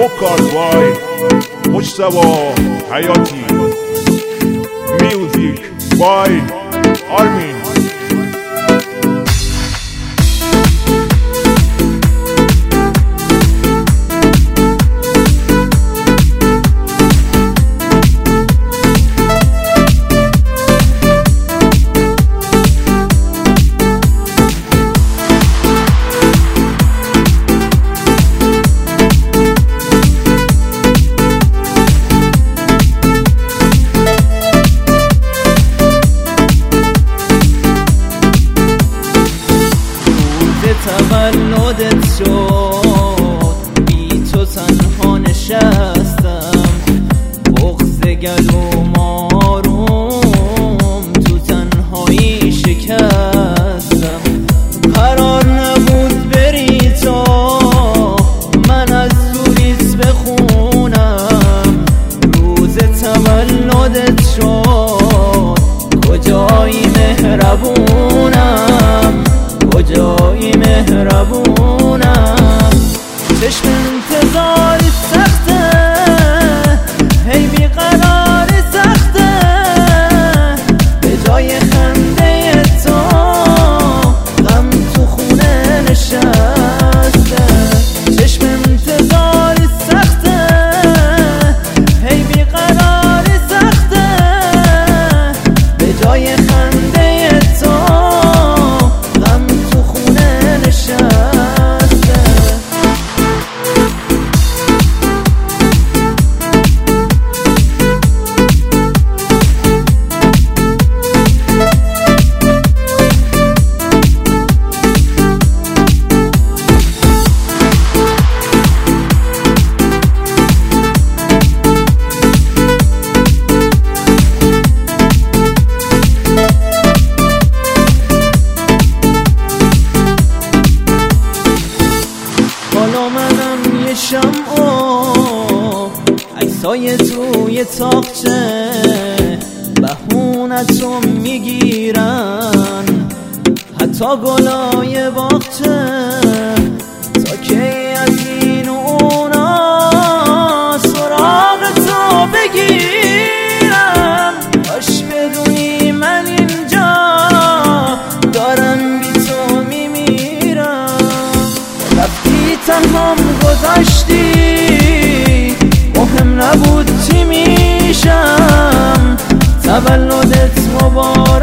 وکار بای مجتبی حیاتی میوزیک بای آرمین. تولدت شد بی تو تنها نشستم، بغض گلوم آروم تو تنهایی شکستم. قرار نبود بری تا من از دوریت بخونم، روز تولدت شد کجایی مهربونم، کجایی مهربونم. چشم انتظار سخته هی بیقرار سخته، به جای خنده تو غم تو خونه نشسته. چشم انتظار سخته هی بیقرار سخته، به جای خنده تو عکسای توی تاقچه بهونتو میگیرن، حتی گلای باغچه تا کی از این و اونا سراغ تو بگیرم. باش بدونی من اینجا دارم بی تو میمیرم. رفتی تنهام گذاشتی مهم نبود چی میشم، تولدت مبارک